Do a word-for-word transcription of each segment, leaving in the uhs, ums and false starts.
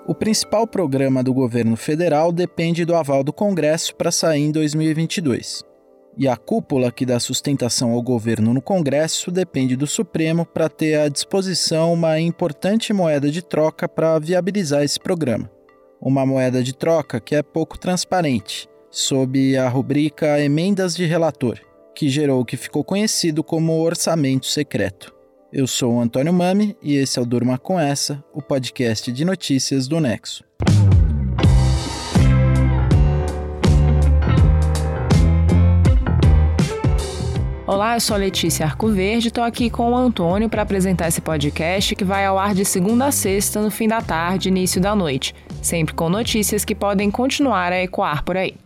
O principal programa do governo federal depende do aval do Congresso para sair em dois mil e vinte e dois. E a cúpula que dá sustentação ao governo no Congresso depende do Supremo para ter à disposição uma importante moeda de troca para viabilizar esse programa. Uma moeda de troca que é pouco transparente, sob a rubrica Emendas de Relator, que gerou o que ficou conhecido como Orçamento Secreto. Eu sou o Antônio Mami e esse é o Durma Com Essa, o podcast de notícias do Nexo. Olá, eu sou a Letícia Arcoverde e estou aqui com o Antônio para apresentar esse podcast que vai ao ar de segunda a sexta, no fim da tarde e início da noite, sempre com notícias que podem continuar a ecoar por aí.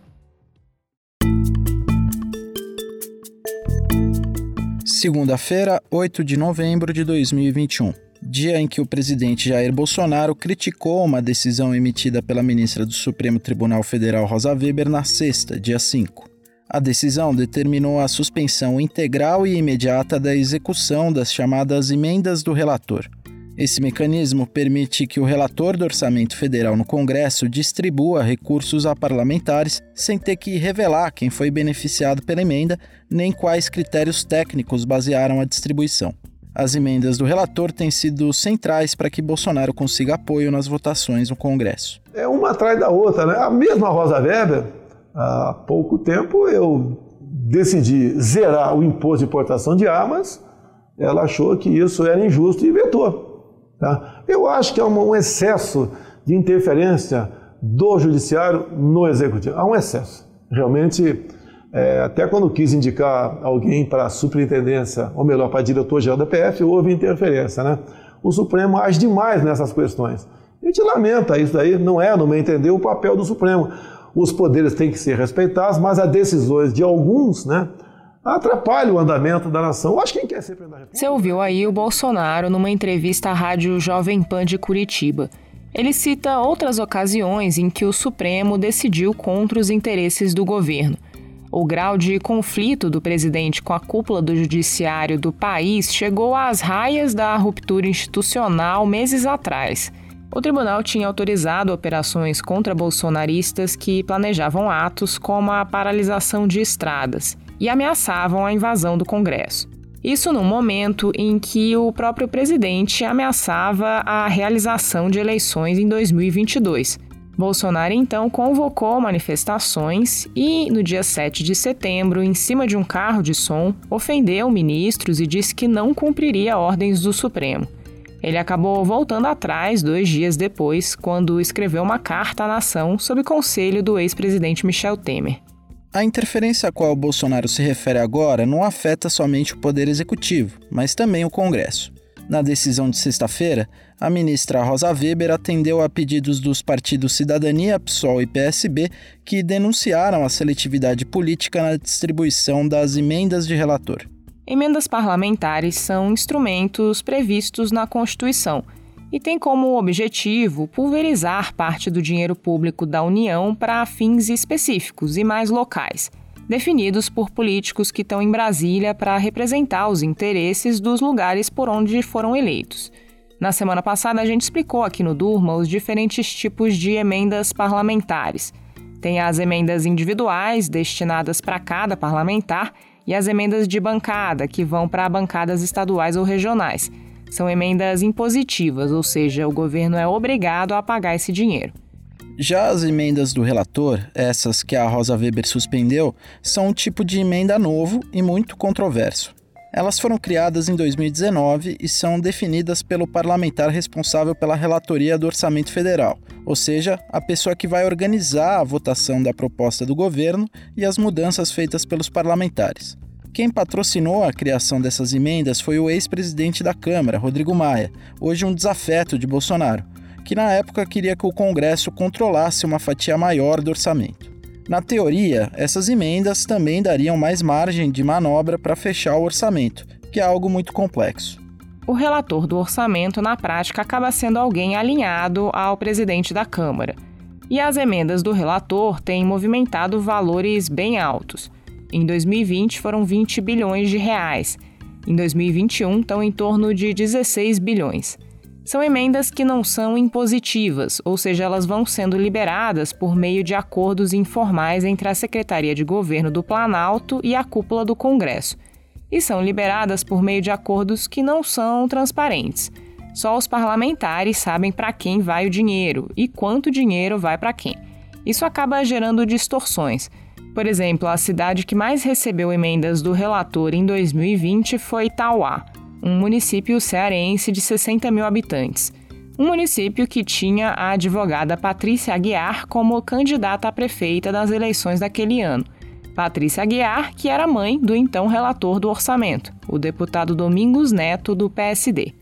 Segunda-feira, oito de novembro de dois mil e vinte e um, dia em que o presidente Jair Bolsonaro criticou uma decisão emitida pela ministra do Supremo Tribunal Federal Rosa Weber na sexta, dia cinco. A decisão determinou a suspensão integral e imediata da execução das chamadas emendas do relator. Esse mecanismo permite que o relator do Orçamento Federal no Congresso distribua recursos a parlamentares sem ter que revelar quem foi beneficiado pela emenda, nem quais critérios técnicos basearam a distribuição. As emendas do relator têm sido centrais para que Bolsonaro consiga apoio nas votações no Congresso. É uma atrás da outra, né? A mesma Rosa Weber, há pouco tempo eu decidi zerar o imposto de importação de armas, ela achou que isso era injusto e vetou. Tá? Eu acho que há um excesso de interferência do judiciário no executivo. Há um excesso. Realmente, é, até quando quis indicar alguém para a superintendência, ou melhor, para a diretor-geral da P F, houve interferência, né? O Supremo age demais nessas questões. A gente lamenta isso daí, não é, no meu entender, o papel do Supremo. Os poderes têm que ser respeitados, mas as decisões de alguns, né, atrapalha o andamento da nação. Eu acho que quem quer ser presidente da República... Você ouviu aí o Bolsonaro numa entrevista à Rádio Jovem Pan de Curitiba. Ele cita outras ocasiões em que o Supremo decidiu contra os interesses do governo. O grau de conflito do presidente com a cúpula do judiciário do país chegou às raias da ruptura institucional meses atrás. O tribunal tinha autorizado operações contra bolsonaristas que planejavam atos como a paralisação de estradas e ameaçavam a invasão do Congresso. Isso num momento em que o próprio presidente ameaçava a realização de eleições em dois mil e vinte e dois. Bolsonaro, então, convocou manifestações e, no dia sete de setembro, em cima de um carro de som, ofendeu ministros e disse que não cumpriria ordens do Supremo. Ele acabou voltando atrás dois dias depois, quando escreveu uma carta à nação sob conselho do ex-presidente Michel Temer. A interferência a qual Bolsonaro se refere agora não afeta somente o Poder Executivo, mas também o Congresso. Na decisão de sexta-feira, a ministra Rosa Weber atendeu a pedidos dos partidos Cidadania, PSOL e P S B, que denunciaram a seletividade política na distribuição das emendas de relator. Emendas parlamentares são instrumentos previstos na Constituição e têm como objetivo pulverizar parte do dinheiro público da União para fins específicos e mais locais, definidos por políticos que estão em Brasília para representar os interesses dos lugares por onde foram eleitos. Na semana passada, a gente explicou aqui no Durma os diferentes tipos de emendas parlamentares. Tem as emendas individuais, destinadas para cada parlamentar, e as emendas de bancada, que vão para bancadas estaduais ou regionais. São emendas impositivas, ou seja, o governo é obrigado a pagar esse dinheiro. Já as emendas do relator, essas que a Rosa Weber suspendeu, são um tipo de emenda novo e muito controverso. Elas foram criadas em dois mil e dezenove e são definidas pelo parlamentar responsável pela relatoria do Orçamento Federal, ou seja, a pessoa que vai organizar a votação da proposta do governo e as mudanças feitas pelos parlamentares. Quem patrocinou a criação dessas emendas foi o ex-presidente da Câmara, Rodrigo Maia, hoje um desafeto de Bolsonaro, que na época queria que o Congresso controlasse uma fatia maior do orçamento. Na teoria, essas emendas também dariam mais margem de manobra para fechar o orçamento, que é algo muito complexo. O relator do orçamento, na prática, acaba sendo alguém alinhado ao presidente da Câmara. E as emendas do relator têm movimentado valores bem altos. Em dois mil e vinte foram vinte bilhões de reais. Em dois mil e vinte e um estão em torno de dezesseis bilhões. São emendas que não são impositivas, ou seja, elas vão sendo liberadas por meio de acordos informais entre a Secretaria de Governo do Planalto e a cúpula do Congresso. E são liberadas por meio de acordos que não são transparentes. Só os parlamentares sabem para quem vai o dinheiro e quanto dinheiro vai para quem. Isso acaba gerando distorções. Por exemplo, a cidade que mais recebeu emendas do relator em dois mil e vinte foi Tauá, um município cearense de sessenta mil habitantes. Um município que tinha a advogada Patrícia Aguiar como candidata a prefeita nas eleições daquele ano. Patrícia Aguiar, que era mãe do então relator do orçamento, o deputado Domingos Neto, do P S D.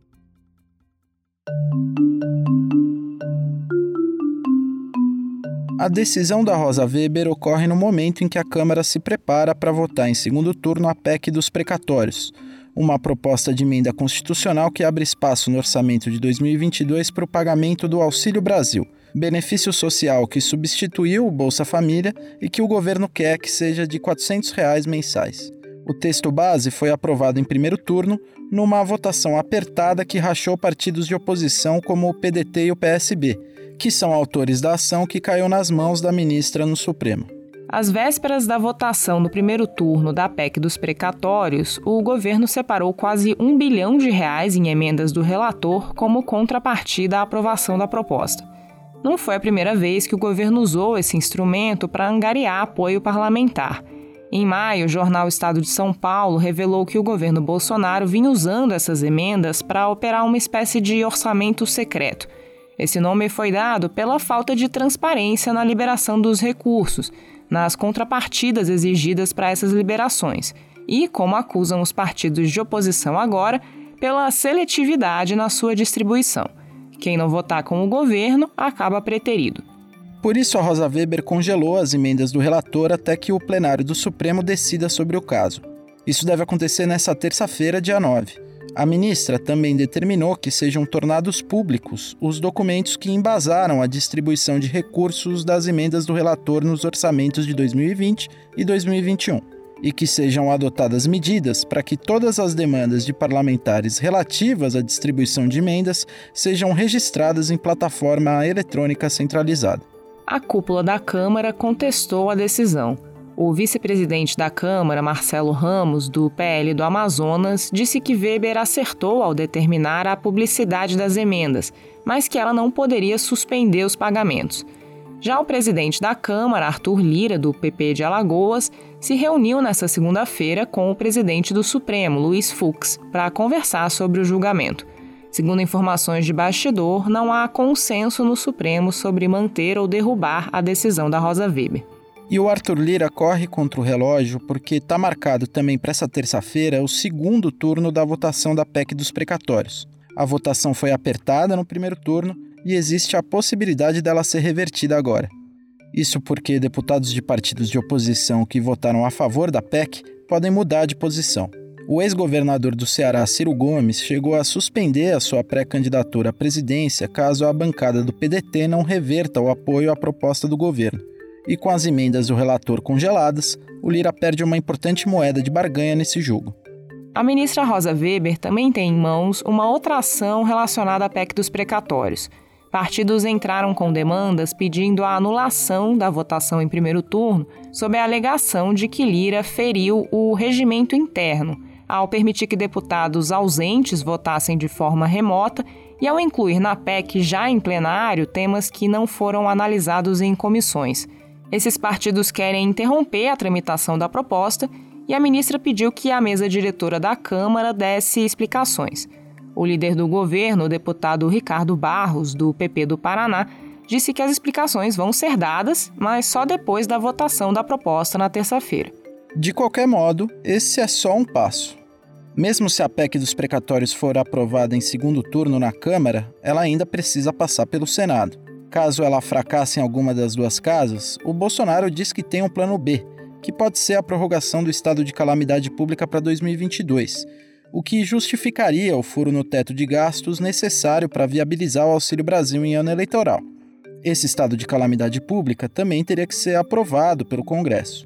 A decisão da Rosa Weber ocorre no momento em que a Câmara se prepara para votar em segundo turno a P E C dos precatórios, uma proposta de emenda constitucional que abre espaço no orçamento de dois mil e vinte e dois para o pagamento do Auxílio Brasil, benefício social que substituiu o Bolsa Família e que o governo quer que seja de quatrocentos reais mensais. O texto base foi aprovado em primeiro turno, numa votação apertada que rachou partidos de oposição como o P D T e o P S B, que são autores da ação que caiu nas mãos da ministra no Supremo. Às vésperas da votação no primeiro turno da P E C dos precatórios, o governo separou quase um bilhão de reais em emendas do relator como contrapartida à aprovação da proposta. Não foi a primeira vez que o governo usou esse instrumento para angariar apoio parlamentar. Em maio, o jornal Estado de São Paulo revelou que o governo Bolsonaro vinha usando essas emendas para operar uma espécie de orçamento secreto. Esse nome foi dado pela falta de transparência na liberação dos recursos, nas contrapartidas exigidas para essas liberações, e, como acusam os partidos de oposição agora, pela seletividade na sua distribuição. Quem não votar com o governo acaba preterido. Por isso, a Rosa Weber congelou as emendas do relator até que o plenário do Supremo decida sobre o caso. Isso deve acontecer nesta terça-feira, dia nove. A ministra também determinou que sejam tornados públicos os documentos que embasaram a distribuição de recursos das emendas do relator nos orçamentos de dois mil e vinte e dois mil e vinte e um, e que sejam adotadas medidas para que todas as demandas de parlamentares relativas à distribuição de emendas sejam registradas em plataforma eletrônica centralizada. A cúpula da Câmara contestou a decisão. O vice-presidente da Câmara, Marcelo Ramos, do P L do Amazonas, disse que Weber acertou ao determinar a publicidade das emendas, mas que ela não poderia suspender os pagamentos. Já o presidente da Câmara, Arthur Lira, do P P de Alagoas, se reuniu nesta segunda-feira com o presidente do Supremo, Luiz Fux, para conversar sobre o julgamento. Segundo informações de bastidor, não há consenso no Supremo sobre manter ou derrubar a decisão da Rosa Weber. E o Arthur Lira corre contra o relógio porque está marcado também para essa terça-feira o segundo turno da votação da P E C dos precatórios. A votação foi apertada no primeiro turno e existe a possibilidade dela ser revertida agora. Isso porque deputados de partidos de oposição que votaram a favor da P E C podem mudar de posição. O ex-governador do Ceará, Ciro Gomes, chegou a suspender a sua pré-candidatura à presidência caso a bancada do P D T não reverta o apoio à proposta do governo. E com as emendas do relator congeladas, o Lira perde uma importante moeda de barganha nesse jogo. A ministra Rosa Weber também tem em mãos uma outra ação relacionada à P E C dos precatórios. Partidos entraram com demandas pedindo a anulação da votação em primeiro turno sob a alegação de que Lira feriu o regimento interno, ao permitir que deputados ausentes votassem de forma remota e ao incluir na P E C já em plenário temas que não foram analisados em comissões. Esses partidos querem interromper a tramitação da proposta e a ministra pediu que a mesa diretora da Câmara desse explicações. O líder do governo, o deputado Ricardo Barros, do P P do Paraná, disse que as explicações vão ser dadas, mas só depois da votação da proposta na terça-feira. De qualquer modo, esse é só um passo. Mesmo se a P E C dos precatórios for aprovada em segundo turno na Câmara, ela ainda precisa passar pelo Senado. Caso ela fracasse em alguma das duas casas, o Bolsonaro diz que tem um plano B, que pode ser a prorrogação do estado de calamidade pública para dois mil e vinte e dois, o que justificaria o furo no teto de gastos necessário para viabilizar o Auxílio Brasil em ano eleitoral. Esse estado de calamidade pública também teria que ser aprovado pelo Congresso.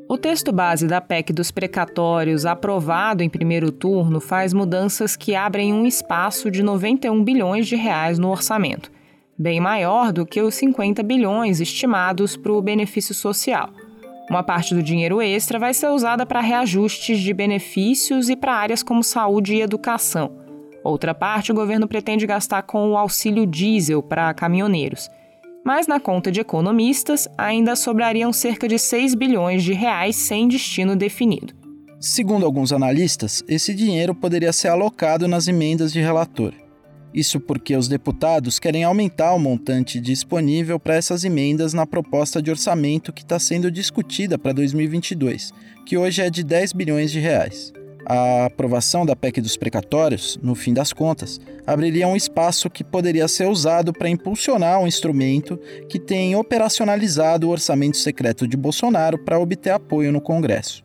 O texto base da P E C dos precatórios, aprovado em primeiro turno, faz mudanças que abrem um espaço de noventa e um bilhões de reais no orçamento, bem maior do que os cinquenta bilhões estimados para o benefício social. Uma parte do dinheiro extra vai ser usada para reajustes de benefícios e para áreas como saúde e educação. Outra parte o governo pretende gastar com o auxílio diesel para caminhoneiros. Mas na conta de economistas, ainda sobrariam cerca de seis bilhões de reais sem destino definido. Segundo alguns analistas, esse dinheiro poderia ser alocado nas emendas de relator. Isso porque os deputados querem aumentar o montante disponível para essas emendas na proposta de orçamento que está sendo discutida para dois mil e vinte e dois, que hoje é de dez bilhões de reais. A aprovação da P E C dos precatórios, no fim das contas, abriria um espaço que poderia ser usado para impulsionar um instrumento que tem operacionalizado o orçamento secreto de Bolsonaro para obter apoio no Congresso.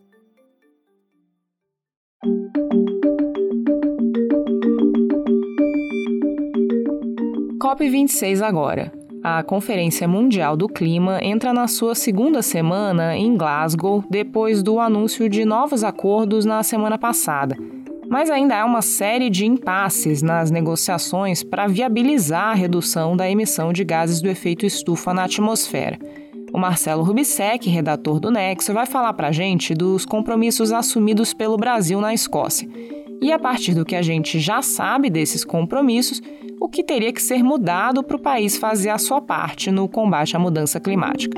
COP vinte e seis agora. A Conferência Mundial do Clima entra na sua segunda semana em Glasgow, depois do anúncio de novos acordos na semana passada. Mas ainda há uma série de impasses nas negociações para viabilizar a redução da emissão de gases do efeito estufa na atmosfera. O Marcelo Rubissec, redator do Nexo, vai falar para a gente dos compromissos assumidos pelo Brasil na Escócia. E a partir do que a gente já sabe desses compromissos, o que teria que ser mudado para o país fazer a sua parte no combate à mudança climática.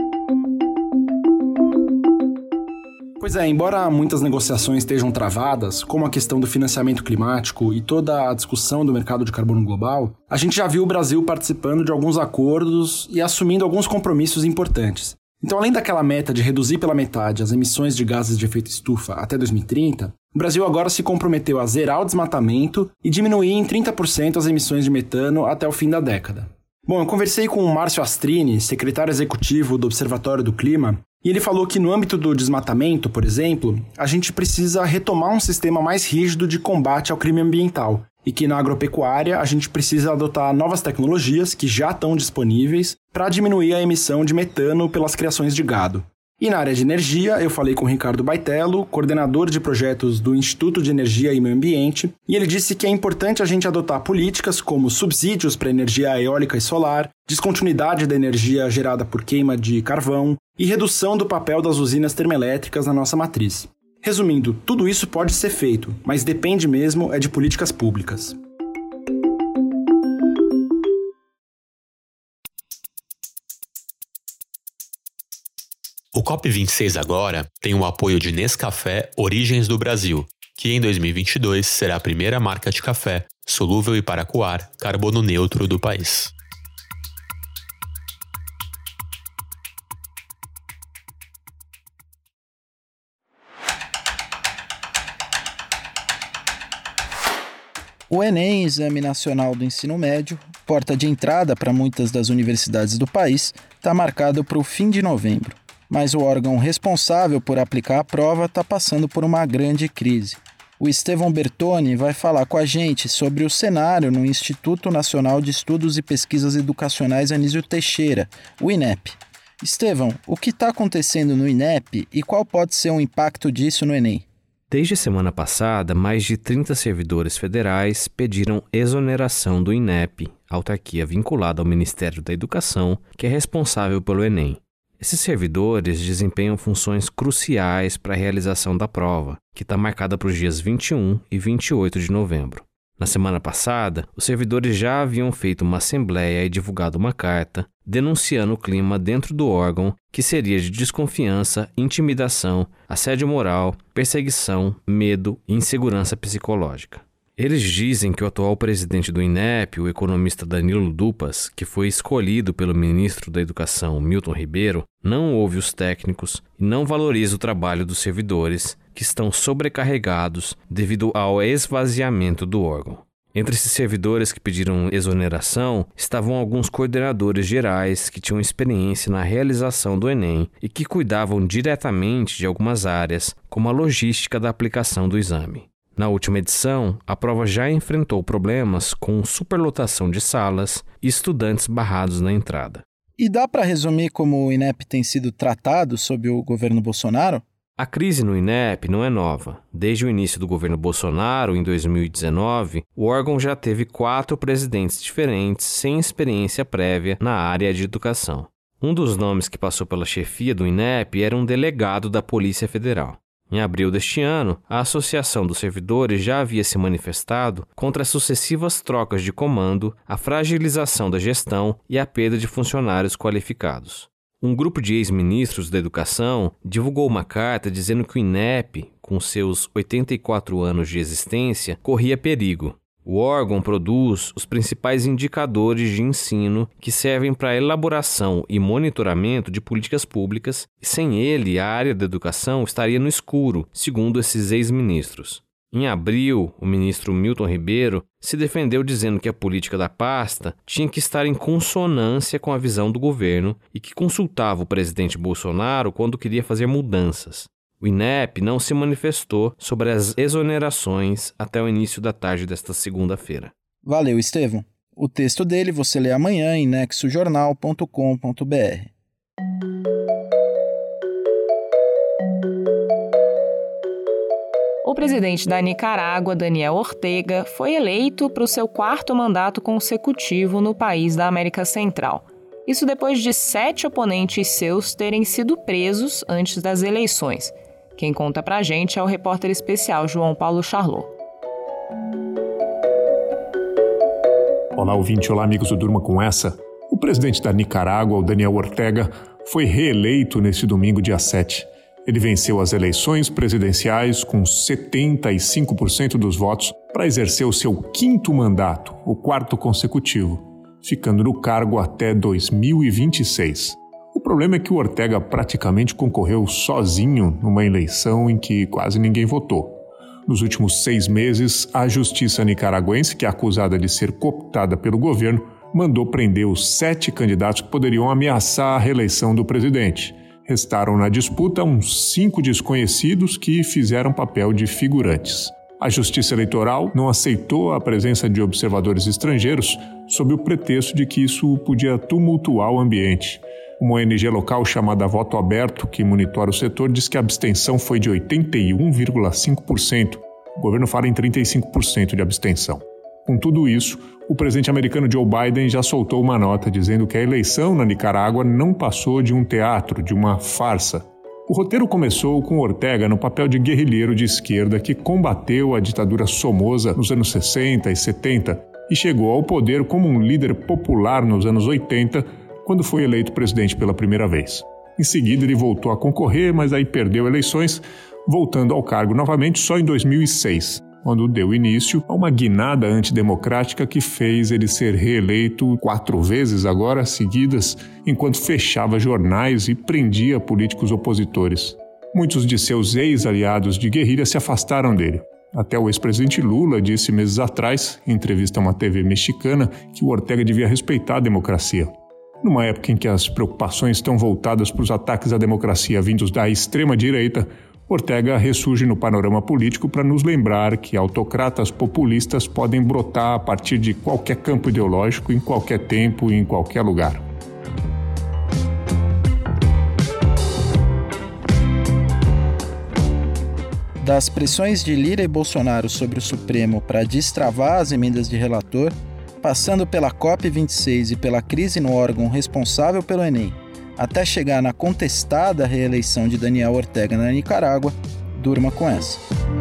Pois é, embora muitas negociações estejam travadas, como a questão do financiamento climático e toda a discussão do mercado de carbono global, a gente já viu o Brasil participando de alguns acordos e assumindo alguns compromissos importantes. Então, além daquela meta de reduzir pela metade as emissões de gases de efeito estufa até dois mil e trinta, o Brasil agora se comprometeu a zerar o desmatamento e diminuir em trinta por cento as emissões de metano até o fim da década. Bom, eu conversei com o Márcio Astrini, secretário executivo do Observatório do Clima, e ele falou que no âmbito do desmatamento, por exemplo, a gente precisa retomar um sistema mais rígido de combate ao crime ambiental, e que na agropecuária a gente precisa adotar novas tecnologias que já estão disponíveis para diminuir a emissão de metano pelas criações de gado. E na área de energia, eu falei com o Ricardo Baitello, coordenador de projetos do Instituto de Energia e Meio Ambiente, e ele disse que é importante a gente adotar políticas como subsídios para energia eólica e solar, descontinuidade da energia gerada por queima de carvão e redução do papel das usinas termoelétricas na nossa matriz. Resumindo, tudo isso pode ser feito, mas depende mesmo é de políticas públicas. O COP vinte e seis agora tem o apoio de Nescafé Origens do Brasil, que em dois mil e vinte e dois será a primeira marca de café solúvel e para coar carbono neutro do país. O Enem, Exame Nacional do Ensino Médio, porta de entrada para muitas das universidades do país, está marcado para o fim de novembro. Mas o órgão responsável por aplicar a prova está passando por uma grande crise. O Estevão Bertoni vai falar com a gente sobre o cenário no Instituto Nacional de Estudos e Pesquisas Educacionais Anísio Teixeira, o INEP. Estevão, o que está acontecendo no INEP e qual pode ser o impacto disso no Enem? Desde a semana passada, mais de trinta servidores federais pediram exoneração do INEP, autarquia vinculada ao Ministério da Educação, que é responsável pelo Enem. Esses servidores desempenham funções cruciais para a realização da prova, que está marcada para os dias vinte e um e vinte e oito de novembro. Na semana passada, os servidores já haviam feito uma assembleia e divulgado uma carta denunciando o clima dentro do órgão que seria de desconfiança, intimidação, assédio moral, perseguição, medo e insegurança psicológica. Eles dizem que o atual presidente do INEP, o economista Danilo Dupas, que foi escolhido pelo ministro da Educação, Milton Ribeiro, não ouve os técnicos e não valoriza o trabalho dos servidores, que estão sobrecarregados devido ao esvaziamento do órgão. Entre esses servidores que pediram exoneração estavam alguns coordenadores gerais que tinham experiência na realização do Enem e que cuidavam diretamente de algumas áreas, como a logística da aplicação do exame. Na última edição, a prova já enfrentou problemas com superlotação de salas e estudantes barrados na entrada. E dá para resumir como o INEP tem sido tratado sob o governo Bolsonaro? A crise no INEP não é nova. Desde o início do governo Bolsonaro, em dois mil e dezenove, o órgão já teve quatro presidentes diferentes sem experiência prévia na área de educação. Um dos nomes que passou pela chefia do INEP era um delegado da Polícia Federal. Em abril deste ano, a Associação dos Servidores já havia se manifestado contra as sucessivas trocas de comando, a fragilização da gestão e a perda de funcionários qualificados. Um grupo de ex-ministros da Educação divulgou uma carta dizendo que o INEP, com seus oitenta e quatro anos de existência, corria perigo. O órgão produz os principais indicadores de ensino que servem para a elaboração e monitoramento de políticas públicas, e sem ele, a área da educação estaria no escuro, segundo esses ex-ministros. Em abril, o ministro Milton Ribeiro se defendeu dizendo que a política da pasta tinha que estar em consonância com a visão do governo e que consultava o presidente Bolsonaro quando queria fazer mudanças. O INEP não se manifestou sobre as exonerações até o início da tarde desta segunda-feira. Valeu, Estevão. O texto dele você lê amanhã em nexo jornal ponto com ponto b r. O presidente da Nicarágua, Daniel Ortega, foi eleito para o seu quarto mandato consecutivo no país da América Central. Isso depois de sete oponentes seus terem sido presos antes das eleições. Quem conta pra gente é o repórter especial João Paulo Charlot. Olá, ouvinte. Olá, amigos do Durma Com Essa. O presidente da Nicarágua, o Daniel Ortega, foi reeleito neste domingo, dia sete. Ele venceu as eleições presidenciais com setenta e cinco por cento dos votos para exercer o seu quinto mandato, o quarto consecutivo, ficando no cargo até dois mil e vinte e seis. O problema é que o Ortega praticamente concorreu sozinho numa eleição em que quase ninguém votou. Nos últimos seis meses, a justiça nicaragüense, que é acusada de ser cooptada pelo governo, mandou prender os sete candidatos que poderiam ameaçar a reeleição do presidente. Restaram na disputa uns cinco desconhecidos que fizeram papel de figurantes. A Justiça Eleitoral não aceitou a presença de observadores estrangeiros sob o pretexto de que isso podia tumultuar o ambiente. Uma O N G local chamada Voto Aberto, que monitora o setor, diz que a abstenção foi de oitenta e um vírgula cinco por cento. O governo fala em trinta e cinco por cento de abstenção. Com tudo isso, o presidente americano Joe Biden já soltou uma nota dizendo que a eleição na Nicarágua não passou de um teatro, de uma farsa. O roteiro começou com Ortega no papel de guerrilheiro de esquerda que combateu a ditadura Somoza nos anos sessenta e setenta e chegou ao poder como um líder popular nos anos oitenta, quando foi eleito presidente pela primeira vez. Em seguida, ele voltou a concorrer, mas aí perdeu eleições, voltando ao cargo novamente só em dois mil e seis. Quando deu início a uma guinada antidemocrática que fez ele ser reeleito quatro vezes agora seguidas, enquanto fechava jornais e prendia políticos opositores. Muitos de seus ex-aliados de guerrilha se afastaram dele. Até o ex-presidente Lula disse meses atrás, em entrevista a uma T V mexicana, que o Ortega devia respeitar a democracia. Numa época em que as preocupações estão voltadas para os ataques à democracia vindos da extrema-direita, Ortega ressurge no panorama político para nos lembrar que autocratas populistas podem brotar a partir de qualquer campo ideológico, em qualquer tempo e em qualquer lugar. Das pressões de Lira e Bolsonaro sobre o Supremo para destravar as emendas de relator, passando pela COP vinte e seis e pela crise no órgão responsável pelo Enem, até chegar na contestada reeleição de Daniel Ortega na Nicarágua, durma com essa.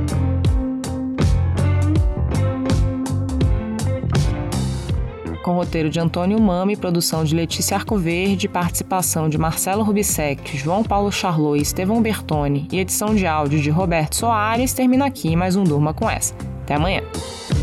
Com roteiro de Antônio Mami, produção de Letícia Arcoverde, participação de Marcelo Rubissec, João Paulo Charlot e Estevão Bertoni e edição de áudio de Roberto Soares, termina aqui mais um Durma com essa. Até amanhã.